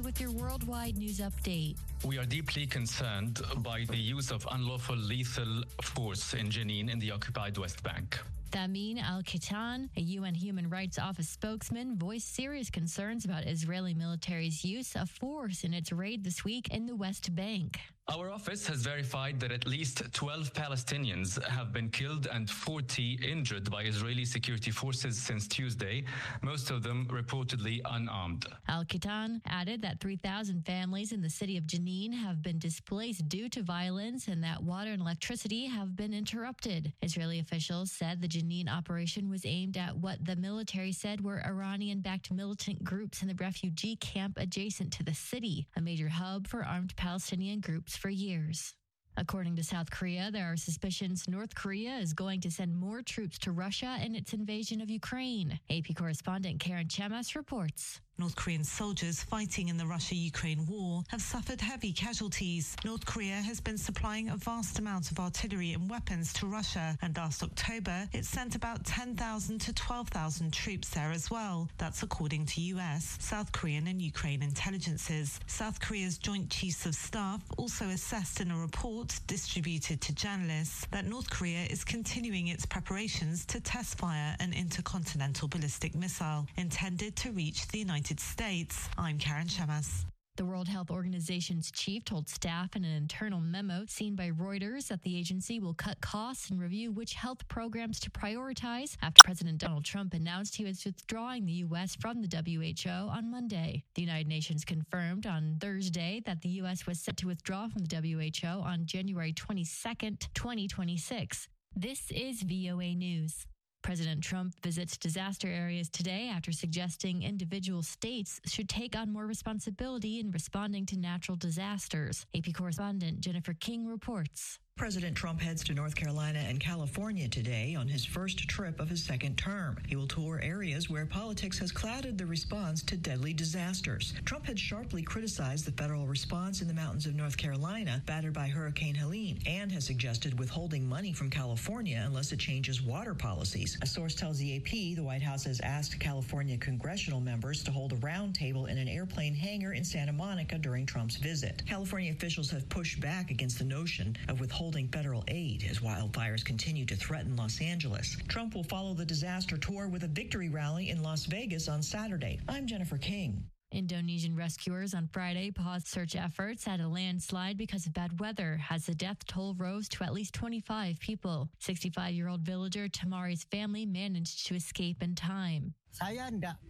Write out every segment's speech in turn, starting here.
with your worldwide news update. We are deeply concerned by the use of unlawful lethal force in Jenin in the occupied West Bank. Thamin Al-Kitan, a UN Human Rights Office spokesman, voiced serious concerns about Israeli military's use of force in its raid this week in the West Bank. Our office has verified that at least 12 Palestinians have been killed and 40 injured by Israeli security forces since Tuesday, most of them reportedly unarmed. Al-Kitan added that 3,000 families in the city of Jenin have been displaced due to violence and that water and electricity have been interrupted. Israeli officials said the Jenin operation was aimed at what the military said were Iranian-backed militant groups in the refugee camp adjacent to the city, a major hub for armed Palestinian groups for years. According to South Korea, there are suspicions North Korea is going to send more troops to Russia in its invasion of Ukraine. AP correspondent Karen Chemas reports. North Korean soldiers fighting in the Russia-Ukraine war have suffered heavy casualties. North Korea has been supplying a vast amount of artillery and weapons to Russia, and last October it sent about 10,000 to 12,000 troops there as well. That's according to US, South Korean and Ukraine intelligences. South Korea's Joint Chiefs of Staff also assessed in a report distributed to journalists that North Korea is continuing its preparations to test fire an intercontinental ballistic missile intended to reach the United States. I'm Karen Chemas. The World Health Organization's chief told staff in an internal memo seen by Reuters that the agency will cut costs and review which health programs to prioritize after President Donald Trump announced he was withdrawing the U.S. from the WHO on Monday. The United Nations confirmed on Thursday that the U.S. was set to withdraw from the WHO on January 22nd, 2026. This is VOA News. President Trump visits disaster areas today after suggesting individual states should take on more responsibility in responding to natural disasters. AP correspondent Jennifer King reports. President Trump heads to North Carolina and California today on his first trip of his second term. He will tour areas where politics has clouded the response to deadly disasters. Trump had sharply criticized the federal response in the mountains of North Carolina, battered by Hurricane Helene, and has suggested withholding money from California unless it changes water policies. A source tells the AP the White House has asked California congressional members to hold a roundtable in an airplane hangar in Santa Monica during Trump's visit. California officials have pushed back against the notion of withholding federal aid as wildfires continue to threaten Los Angeles. Trump will follow the disaster tour with a victory rally in Las Vegas on Saturday. I'm Jennifer King. Indonesian rescuers on Friday paused search efforts at a landslide because of bad weather as the death toll rose to at least 25 people. 65-year-old villager Tamari's family managed to escape in time. I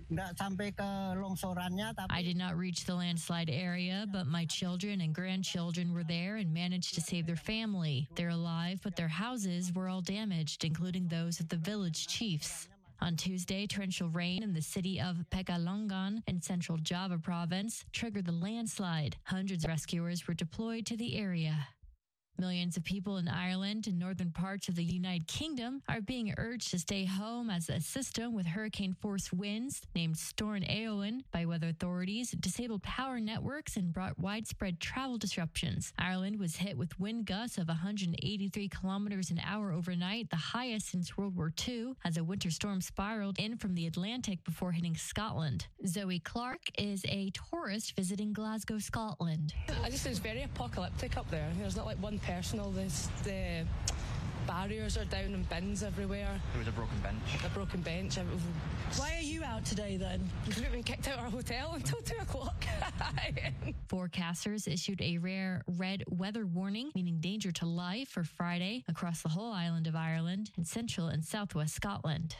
did not reach the landslide area, but my children and grandchildren were there and managed to save their family. They're alive, but their houses were all damaged, including those of the village chiefs. On Tuesday, torrential rain in the city of Pekalongan in central Java province triggered the landslide. Hundreds of rescuers were deployed to the area. Millions of people in Ireland and northern parts of the United Kingdom are being urged to stay home as a system with hurricane-force winds, named Storm Éowyn by weather authorities, disabled power networks and brought widespread travel disruptions. Ireland was hit with wind gusts of 183 kilometers an hour overnight, the highest since World War II, as a winter storm spiraled in from the Atlantic before hitting Scotland. Zoe Clark is a tourist visiting Glasgow, Scotland. I just think it's very apocalyptic up there. There's not like one personal, the barriers are down and bins everywhere. There was a broken bench. Why are you out today then? Because we've been kicked out of our hotel until 2 o'clock. Forecasters issued a rare red weather warning, meaning danger to life, for Friday across the whole island of Ireland and central and southwest Scotland.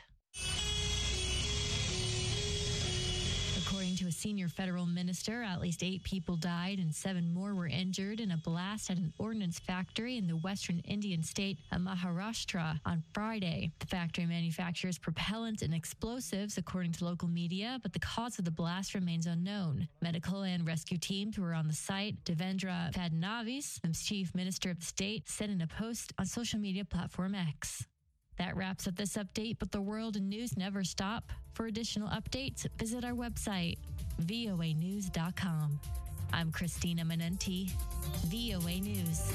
According to a senior federal minister, at least 8 people died and 7 more were injured in a blast at an ordnance factory in the western Indian state of Maharashtra on Friday. The factory manufactures propellants and explosives, according to local media, but the cause of the blast remains unknown. Medical and rescue teams were on the site. Devendra Fadnavis, the chief minister of the state, said in a post on social media platform X. That wraps up this update, but the world and news never stop. For additional updates, visit our website, voanews.com. I'm Christina Manenti, VOA News.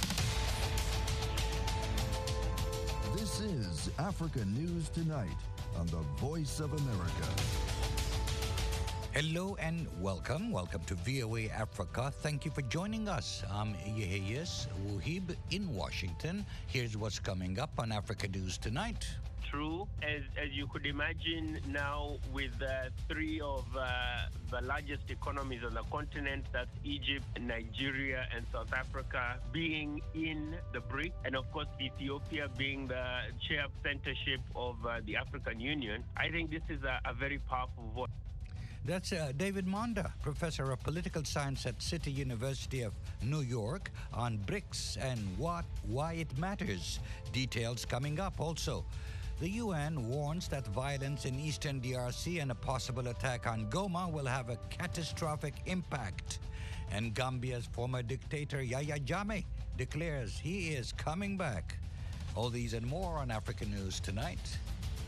This is Africa News Tonight on the Voice of America. Hello and welcome. Welcome to VOA Africa. Thank you for joining us. I'm Yeheyes Wuhib in Washington. Here's what's coming up on Africa News Tonight. True, as you could imagine now, with three of the largest economies on the continent, that's Egypt, Nigeria, and South Africa, being in the BRICS, and of course Ethiopia being the chair centership of the African Union, I think this is a very powerful vote. That's David Monda, professor of political science at City University of New York, on BRICS and why it matters. Details coming up also. The UN warns that violence in eastern DRC and a possible attack on Goma will have a catastrophic impact. And Gambia's former dictator Yahya Jammeh declares he is coming back. All these and more on Africa News Tonight.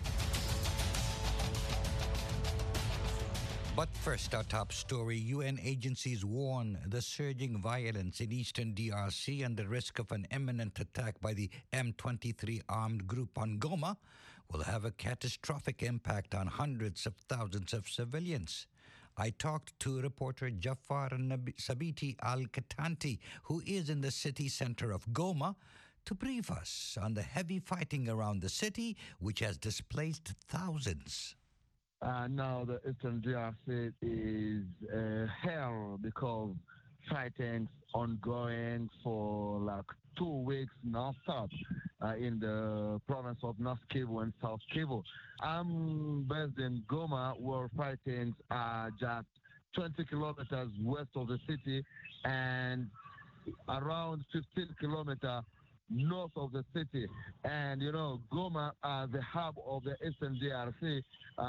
But first, our top story. UN agencies warn the surging violence in eastern DRC and the risk of an imminent attack by the M23 armed group on Goma will have a catastrophic impact on hundreds of thousands of civilians. I talked to reporter Jafar Sabiti Al-Katanti, who is in the city center of Goma, to brief us on the heavy fighting around the city, which has displaced thousands. Now the Eastern DRC is hell because fighting ongoing for like 2 weeks non-stop in the province of North Kivu and South Kivu. I'm based in Goma, where fighting are just 20 kilometers west of the city and around 15 kilometers north of the city. And you know, Goma, the hub of the Eastern DRC,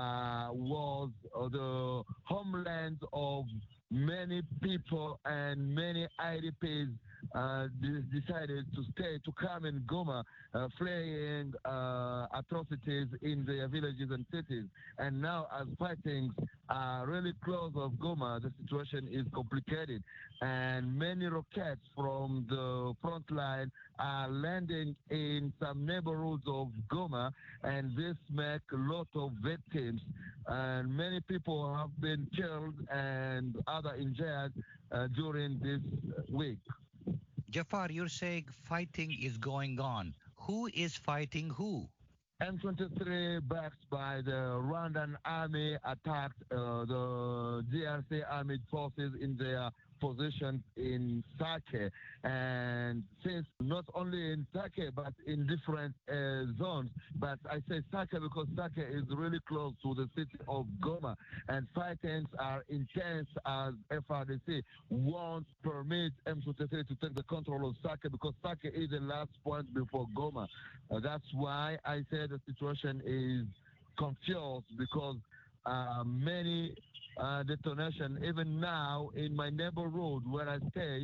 was the homeland of many people, and many IDPs decided to come in Goma, fleeing atrocities in their villages and cities. And now, as fightings are really close of Goma, the situation is complicated, and many rockets from the front line are landing in some neighborhoods of Goma, and this makes a lot of victims, and many people have been killed and other injured during this week. Jafar, you're saying fighting is going on. Who is fighting who? M23, backed by the Rwandan army, attacked the DRC armed forces in their positions in Sake. And since not only in Sake, but in different zones, but I say Sake because Sake is really close to the city of Goma, and fightings are intense as FRDC won't permit M23 to take the control of Sake, because Sake is the last point before Goma. That's why I say the situation is confused, because many detonation, even now in my neighborhood where I stay,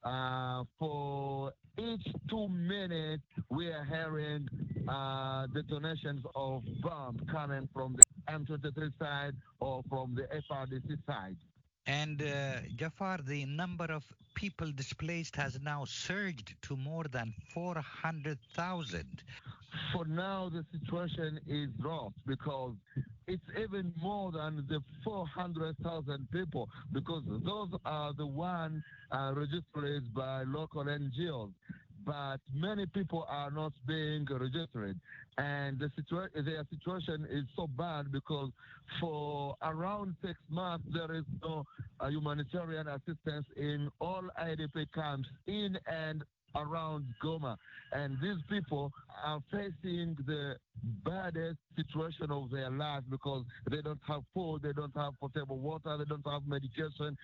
for each 2 minutes we are hearing detonations of bombs coming from the M23 side or from the FRDC side. And Jafar, the number of people displaced has now surged to more than 400,000. For now, the situation is rough, because it's even more than the 400,000 people, because those are the ones registered by local NGOs. But many people are not being registered, and their situation is so bad because for around 6 months there is no humanitarian assistance in all IDP camps in and around Goma, and these people are facing the baddest situation of their life, because they don't have food, they don't have potable water, they don't have medication,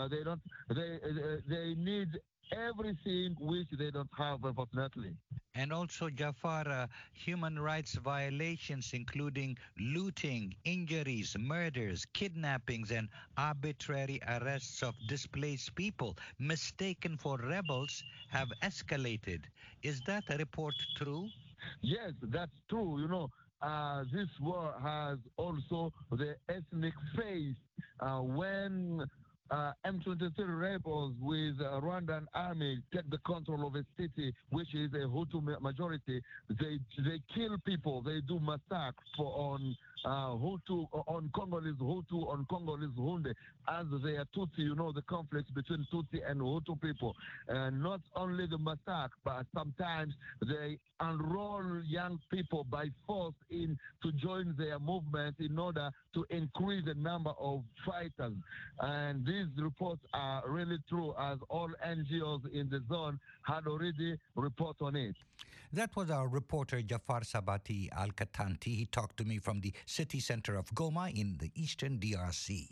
they need everything which they don't have, unfortunately. And also, Jafar, human rights violations, including looting, injuries, murders, kidnappings, and arbitrary arrests of displaced people mistaken for rebels, have escalated. Is that a report true? Yes, that's true. You know, this war has also the ethnic phase. When M23 rebels with Rwandan army take the control of a city which is a Hutu majority, they kill people, they do massacres on Hutu on Congolese Hutu, on Congolese Hunde, as they are Tutsi, the conflict between Tutsi and Hutu people. And not only the massacre, but sometimes they enroll young people by force in to join their movement in order to increase the number of fighters. And these reports are really true, as all NGOs in the zone had already report on it. That was our reporter Jafar Sabati Al-Katanti. He talked to me from the city center of Goma in the eastern DRC.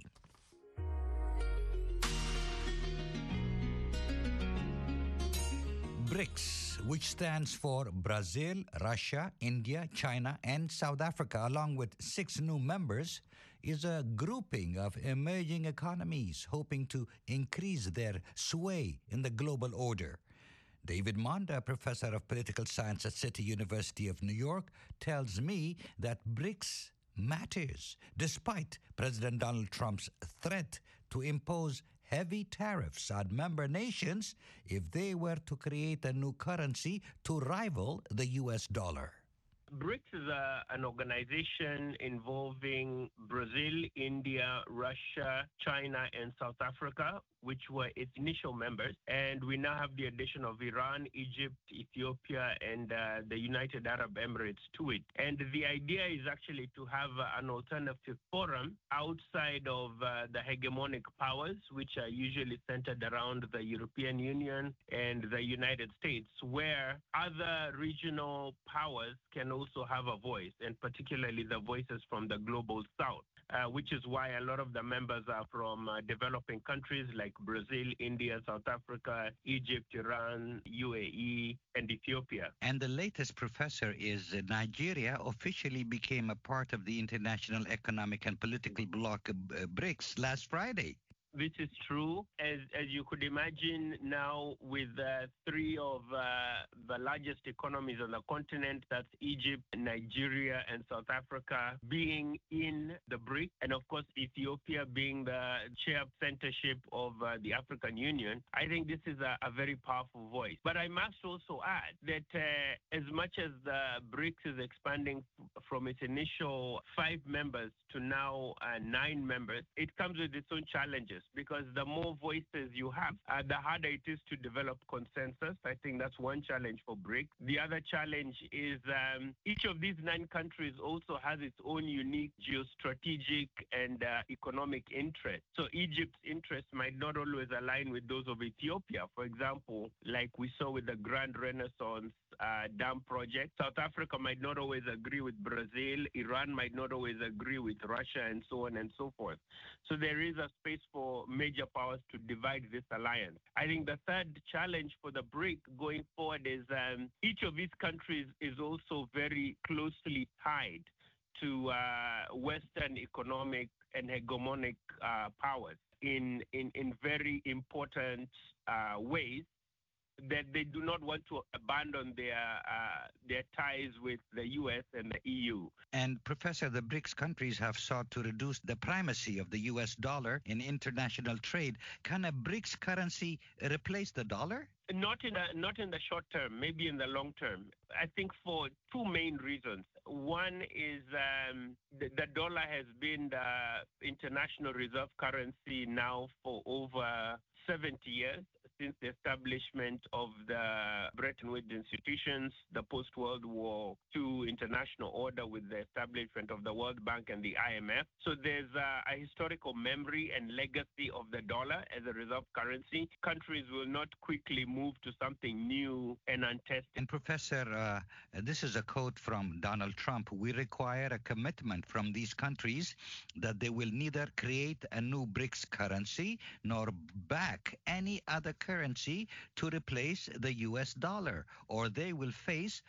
BRICS, which stands for Brazil, Russia, India, China, and South Africa, along with 6 new members, is a grouping of emerging economies hoping to increase their sway in the global order. David Monda, professor of political science at City University of New York, tells me that BRICS matters, despite President Donald Trump's threat to impose heavy tariffs on member nations if they were to create a new currency to rival the US dollar. BRICS is an organization involving Brazil, India, Russia, China, and South Africa, which were its initial members. And we now have the addition of Iran, Egypt, Ethiopia, and the United Arab Emirates to it. And the idea is actually to have an alternative forum outside of the hegemonic powers, which are usually centered around the European Union and the United States, where other regional powers can also have a voice, and particularly the voices from the global south. Which is why a lot of the members are from developing countries like Brazil, India, South Africa, Egypt, Iran, UAE, and Ethiopia. And the latest, Professor, is Nigeria officially became a part of the International Economic and Political Bloc BRICS last Friday. This is true. As you could imagine now, with 3 of the largest economies on the continent, that's Egypt, Nigeria, and South Africa, being in the BRICS, and of course Ethiopia being the chair centership of the African Union, I think this is a very powerful voice. But I must also add that as much as the BRICS is expanding from its initial 5 members to now 9 members, it comes with its own challenges, because the more voices you have, the harder it is to develop consensus. I think that's one challenge for BRICS. The other challenge is each of these 9 countries also has its own unique geostrategic and economic interests. So Egypt's interests might not always align with those of Ethiopia, for example, like we saw with the Grand Renaissance Dam project. South Africa might not always agree with Brazil. Iran might not always agree with Russia, and so on and so forth. So there is a space for major powers to divide this alliance. I think the third challenge for the BRIC going forward is each of these countries is also very closely tied to Western economic and hegemonic powers in very important ways, that they do not want to abandon their ties with the U.S. and the EU. And Professor, the BRICS countries have sought to reduce the primacy of the U.S. dollar in international trade. Can a BRICS currency replace the dollar? Not in the short term, maybe in the long term. I think for 2 main reasons. One is the dollar has been the international reserve currency now for over 70 years, since the establishment of the Bretton Woods institutions, the post-World War II international order with the establishment of the World Bank and the IMF. So there's a historical memory and legacy of the dollar as a reserve currency. Countries will not quickly move to something new and untested. And Professor, this is a quote from Donald Trump. We require a commitment from these countries that they will neither create a new BRICS currency nor back any other currency to replace the U.S. dollar, or they will face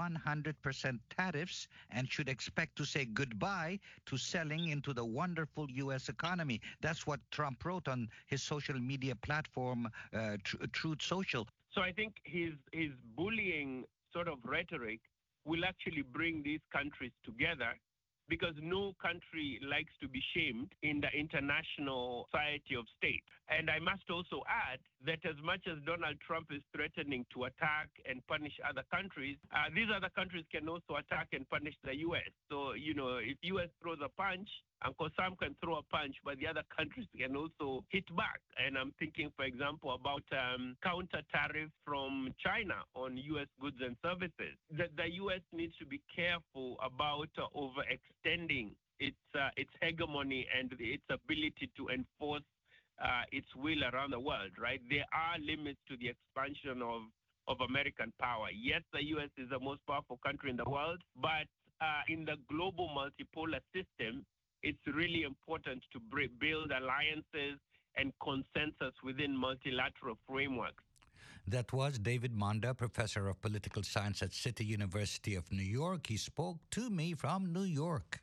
100% tariffs and should expect to say goodbye to selling into the wonderful U.S. economy. That's what Trump wrote on his social media platform, Truth Social. So I think his bullying sort of rhetoric will actually bring these countries together, because no country likes to be shamed in the international society of states. And I must also add that as much as Donald Trump is threatening to attack and punish other countries, these other countries can also attack and punish the U.S. So, if U.S. throws a punch, Uncle Sam can throw a punch, but the other countries can also hit back. And I'm thinking, for example, about counter tariff from China on U.S. goods and services. The U.S. needs to be careful about overextending its hegemony and its ability to enforce its will around the world, right? There are limits to the expansion of American power. Yes, the U.S. is the most powerful country in the world, but in the global multipolar system, it's really important to build alliances and consensus within multilateral frameworks. That was David Monda, professor of political science at City University of New York. He spoke to me from New York.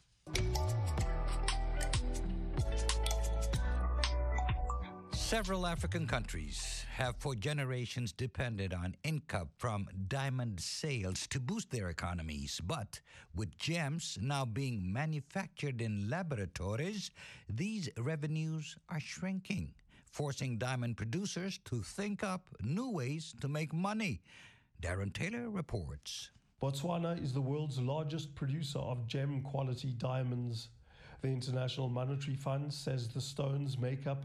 Several African countries have for generations depended on income from diamond sales to boost their economies. But with gems now being manufactured in laboratories, these revenues are shrinking, forcing diamond producers to think up new ways to make money. Darren Taylor reports. Botswana is the world's largest producer of gem-quality diamonds. The International Monetary Fund says the stones make up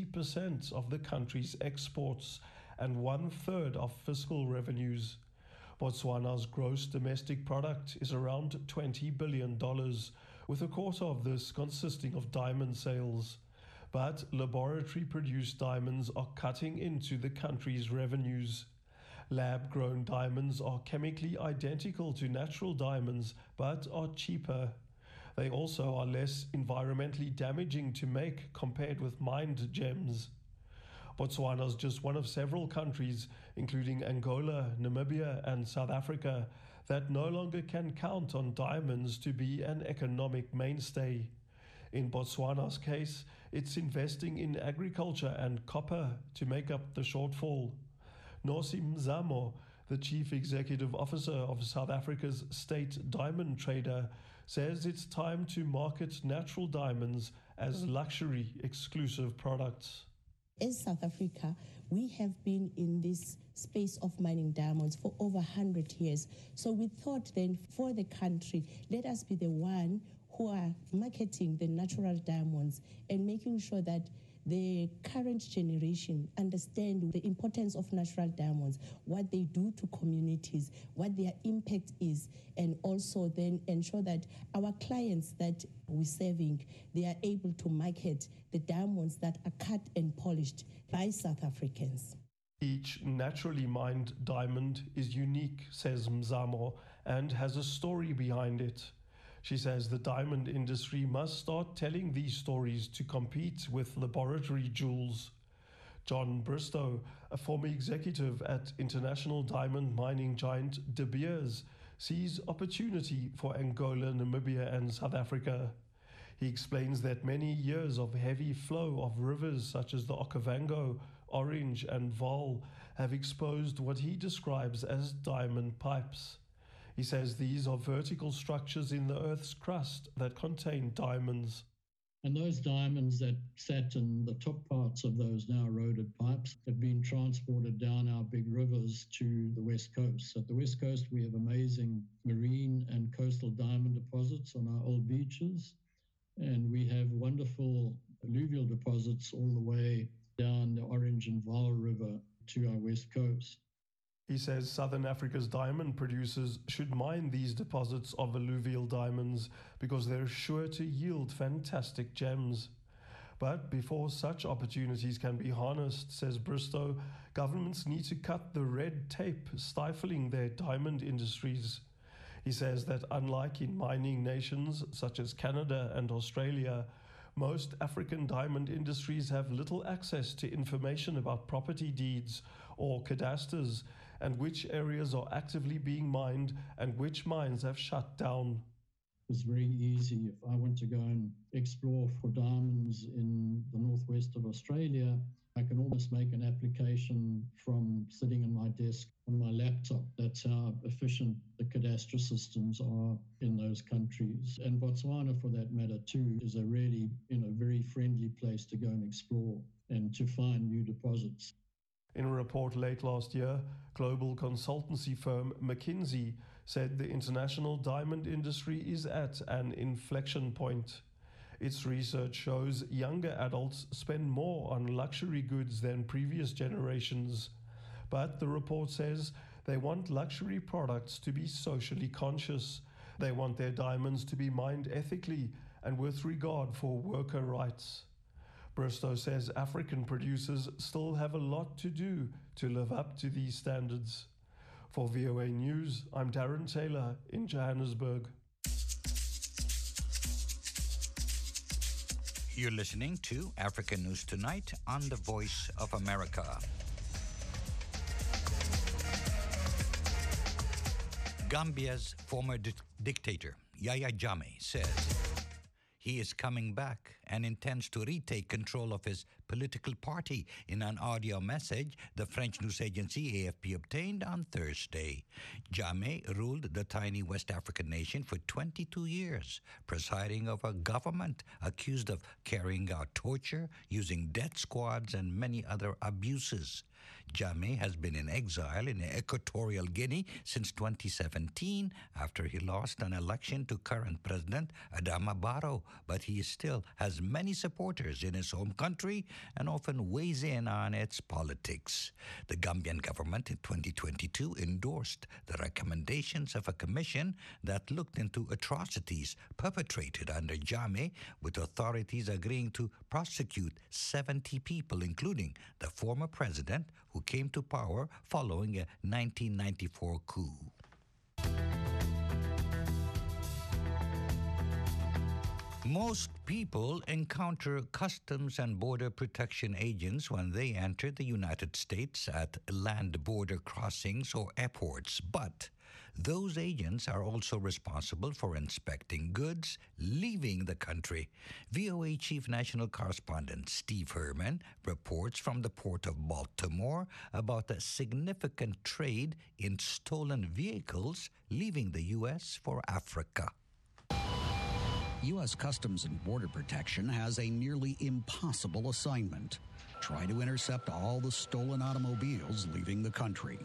80% of the country's exports and 1/3 of fiscal revenues. Botswana's gross domestic product is around $20 billion, with a quarter of this consisting of diamond sales. But laboratory-produced diamonds are cutting into the country's revenues. Lab-grown diamonds are chemically identical to natural diamonds, but are cheaper. They also are less environmentally damaging to make compared with mined gems. Botswana is just one of several countries, including Angola, Namibia, and South Africa, that no longer can count on diamonds to be an economic mainstay. In Botswana's case, it's investing in agriculture and copper to make up the shortfall. Nosi Mzamo, the chief executive officer of South Africa's state diamond trader, says it's time to market natural diamonds as luxury exclusive products. As South Africa, we have been in this space of mining diamonds for over 100 years. So we thought then for the country, let us be the one who are marketing the natural diamonds and making sure that the current generation understand the importance of natural diamonds, what they do to communities, what their impact is, and also then ensure that our clients that we're serving, they are able to market the diamonds that are cut and polished by South Africans. Each naturally mined diamond is unique, says Mzamo, and has a story behind it. She says the diamond industry must start telling these stories to compete with laboratory jewels. John Bristow, a former executive at international diamond mining giant De Beers, sees opportunity for Angola, Namibia, and South Africa. He explains that many years of heavy flow of rivers such as the Okavango, Orange, and Vaal have exposed what he describes as diamond pipes. He says these are vertical structures in the Earth's crust that contain diamonds. And those diamonds that sat in the top parts of those now eroded pipes have been transported down our big rivers to the West Coast. At the West Coast, we have amazing marine and coastal diamond deposits on our old beaches. And we have wonderful alluvial deposits all the way down the Orange and Vaal River to our West Coast. He says Southern Africa's diamond producers should mine these deposits of alluvial diamonds because they're sure to yield fantastic gems. But before such opportunities can be harnessed, says Bristow, governments need to cut the red tape stifling their diamond industries. He says that unlike in mining nations such as Canada and Australia, most African diamond industries have little access to information about property deeds or cadastres, and which areas are actively being mined and which mines have shut down. It's very easy. If I want to go and explore for diamonds in the northwest of Australia, I can almost make an application from sitting on my desk on my laptop. That's how efficient the the cadastral systems are in those countries. And Botswana, for that matter, too, is a really, very friendly place to go and explore and to find new deposits. In a report late last year, global consultancy firm McKinsey said the international diamond industry is at an inflection point. Its research shows younger adults spend more on luxury goods than previous generations. But the report says they want luxury products to be socially conscious. They want their diamonds to be mined ethically and with regard for worker rights. Bristow says African producers still have a lot to do to live up to these standards. For VOA News, I'm Darren Taylor in Johannesburg. You're listening to African News Tonight on the Voice of America. Gambia's former dictator, Yahya Jammeh, says he is coming back and intends to retake control of his political party in an audio message the French news agency AFP obtained on Thursday. Jammeh ruled the tiny West African nation for 22 years, presiding over a government accused of carrying out torture, using death squads, and many other abuses. Jammeh has been in exile in Equatorial Guinea since 2017 after he lost an election to current President Adama Barrow, but he still has many supporters in his home country and often weighs in on its politics. The Gambian government in 2022 endorsed the recommendations of a commission that looked into atrocities perpetrated under Jammeh, with authorities agreeing to prosecute 70 people, including the former president who came to power following a 1994 coup. Most people encounter Customs and Border Protection agents when they enter the United States at land border crossings or airports, but those agents are also responsible for inspecting goods leaving the country. VOA Chief National Correspondent Steve Herman reports from the Port of Baltimore about a significant trade in stolen vehicles leaving the U.S. for Africa. U.S. Customs and Border Protection has a nearly impossible assignment: try to intercept all the stolen automobiles leaving the country.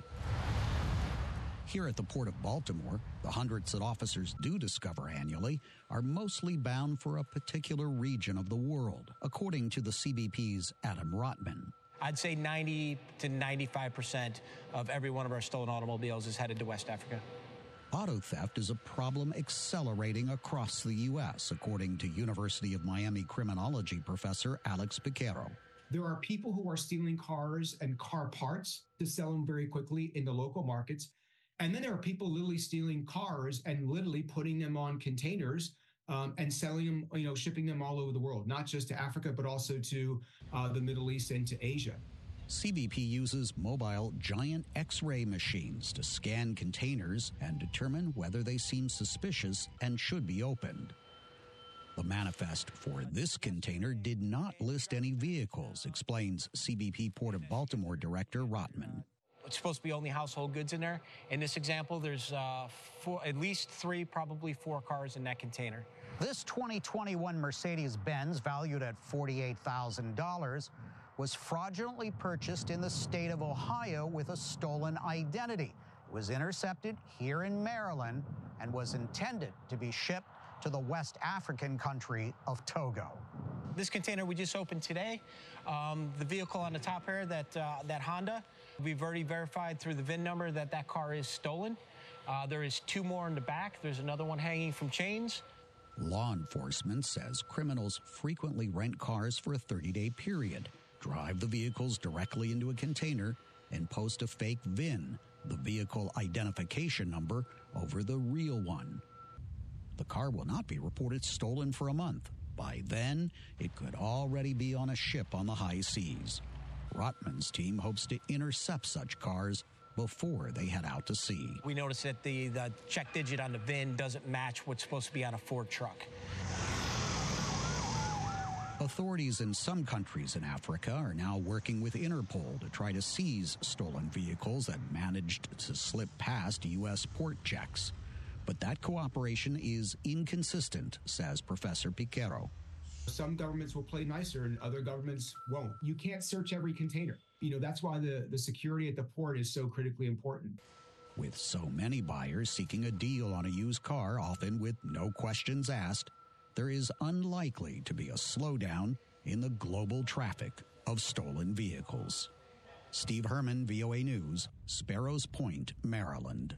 Here at the Port of Baltimore, the hundreds that officers do discover annually are mostly bound for a particular region of the world, according to the CBP's Adam Rotman. I'd say 90 to 95% of every one of our stolen automobiles is headed to West Africa. Auto theft is a problem accelerating across the U.S., according to University of Miami criminology professor Alex Piquero. There are people who are stealing cars and car parts to sell them very quickly in the local markets. And then there are people literally stealing cars and literally putting them on containers and selling them, shipping them all over the world, not just to Africa, but also to the Middle East and to Asia. CBP uses mobile giant X-ray machines to scan containers and determine whether they seem suspicious and should be opened. The manifest for this container did not list any vehicles, explains CBP Port of Baltimore Director Rotman. It's supposed to be only household goods in there. In this example, there's at least 3, probably 4 cars in that container. This 2021 Mercedes-Benz, valued at $48,000, was fraudulently purchased in the state of Ohio with a stolen identity. It was intercepted here in Maryland and was intended to be shipped to the West African country of Togo. This container we just opened today, the vehicle on the top here, that Honda, we've already verified through the VIN number that car is stolen. There is 2 more in the back. There's another one hanging from chains. Law enforcement says criminals frequently rent cars for a 30-day period, drive the vehicles directly into a container, and post a fake VIN, the vehicle identification number, over the real one. The car will not be reported stolen for a month. By then, it could already be on a ship on the high seas. Rotman's team hopes to intercept such cars before they head out to sea. We noticed that the check digit on the VIN doesn't match what's supposed to be on a Ford truck. Authorities in some countries in Africa are now working with Interpol to try to seize stolen vehicles that managed to slip past U.S. port checks. But that cooperation is inconsistent, says Professor Piquero. Some governments will play nicer and other governments won't. You can't search every container. That's why the security at the port is so critically important. With so many buyers seeking a deal on a used car, often with no questions asked, there is unlikely to be a slowdown in the global traffic of stolen vehicles. Steve Herman, VOA News, Sparrows Point, Maryland.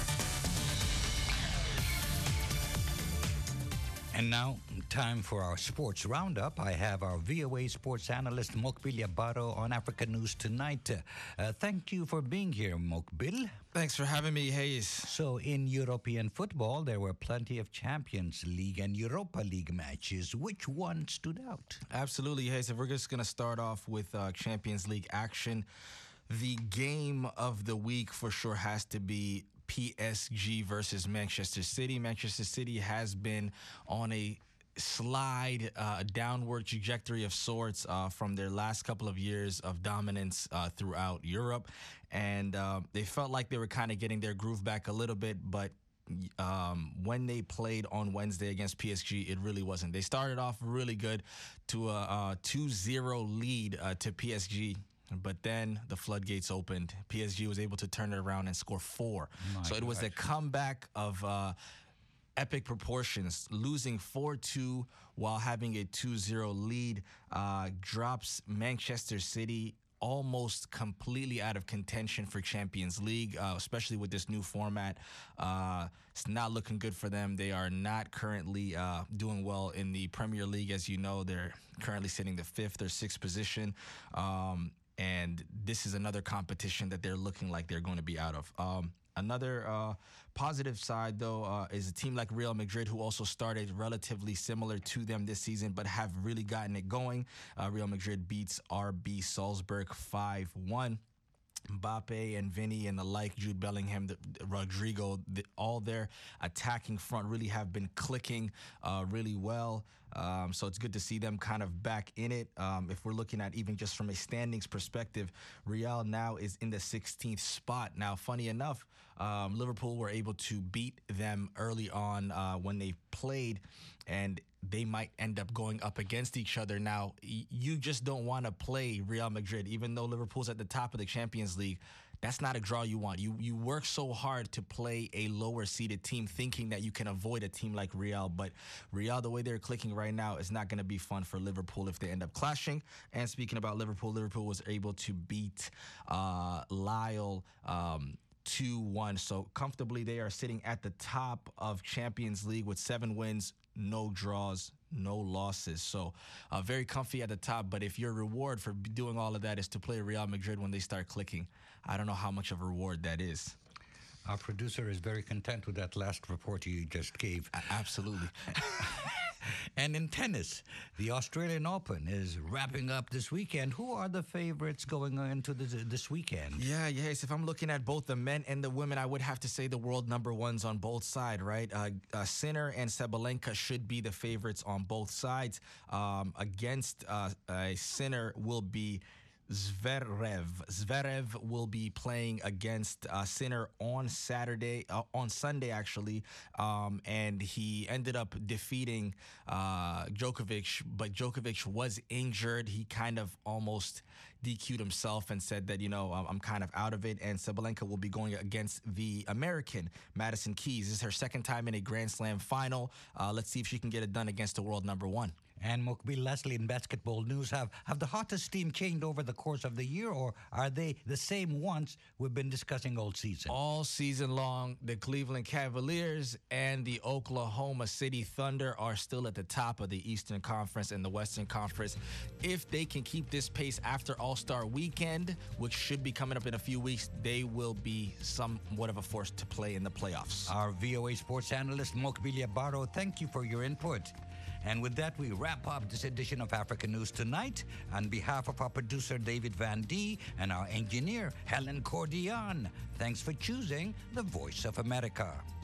And now, time for our sports roundup. I have our VOA sports analyst, Mokbil Yabaro, on Africa News Tonight. Thank you for being here, Mokbil. Thanks for having me, Hayes. So, in European football, there were plenty of Champions League and Europa League matches. Which one stood out? Absolutely, Hayes. If we're just going to start off with Champions League action, the game of the week for sure has to be PSG versus Manchester City. Manchester City has been on a slide, downward trajectory of sorts from their last couple of years of dominance throughout Europe. And they felt like they were kind of getting their groove back a little bit, but when they played on Wednesday against PSG, it really wasn't. They started off really good to a 2-0 lead to PSG. But then the floodgates opened. PSG was able to turn it around and score 4. So it was a comeback of epic proportions, losing 4-2 while having a 2-0 lead, drops Manchester City almost completely out of contention for Champions League, especially with this new format. It's not looking good for them. They are not currently doing well in the Premier League. As you know, they're currently sitting the 5th or 6th position. And this is another competition that they're looking like they're going to be out of. Another positive side, though, is a team like Real Madrid, who also started relatively similar to them this season, but have really gotten it going. Real Madrid beats RB Salzburg 5-1. Mbappe and Vinny and the like, Jude Bellingham, Rodrigo, all their attacking front really have been clicking really well. So it's good to see them kind of back in it. If we're looking at even just from a standings perspective, Real now is in the 16th spot. Now, funny enough, Liverpool were able to beat them early on when they played, and they might end up going up against each other. Now, you just don't want to play Real Madrid, even though Liverpool's at the top of the Champions League. That's not a draw you want. You work so hard to play a lower-seeded team thinking that you can avoid a team like Real. But Real, the way they're clicking right now, is not going to be fun for Liverpool if they end up clashing. And speaking about Liverpool, Liverpool was able to beat Lille 2-1. So comfortably, they are sitting at the top of Champions League with 7 wins, no draws, no losses. So very comfy at the top. But if your reward for doing all of that is to play Real Madrid when they start clicking, I don't know how much of a reward that is. Our producer is very content with that last report you just gave. Absolutely. And in tennis, the Australian Open is wrapping up this weekend. Who are the favorites going into this weekend? Yes. If I'm looking at both the men and the women, I would have to say the world number ones on both sides, right? Sinner and Sabalenka should be the favorites on both sides. Against Sinner will be Zverev. Zverev will be playing against Sinner on Sunday actually, and he ended up defeating Djokovic, but Djokovic was injured. He kind of almost DQ'd himself and said that, I'm kind of out of it. And Sabalenka will be going against the American Madison Keys. This is her second time in a Grand Slam final. Let's see if she can get it done against the world number one. And Mokbil, Leslie, in basketball news, have the hottest team changed over the course of the year, or are they the same ones we've been discussing all season? All season long, the Cleveland Cavaliers and the Oklahoma City Thunder are still at the top of the Eastern Conference and the Western Conference. If they can keep this pace after All-Star Weekend, which should be coming up in a few weeks, they will be somewhat of a force to play in the playoffs. Our VOA sports analyst, Mokbil Yabaro, thank you for your input. And with that, we wrap up this edition of Africa News Tonight. On behalf of our producer, David Van D, and our engineer, Helen Cordian, thanks for choosing the Voice of America.